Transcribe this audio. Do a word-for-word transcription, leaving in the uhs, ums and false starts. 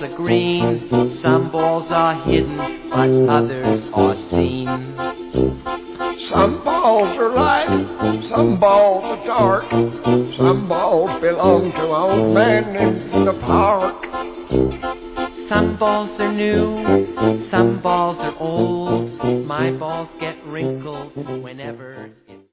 are green, some balls are hidden, but others are seen. Some balls are light, some balls are dark, some balls belong to old man in the park. Some balls are new, some balls are old, my balls get wrinkled whenever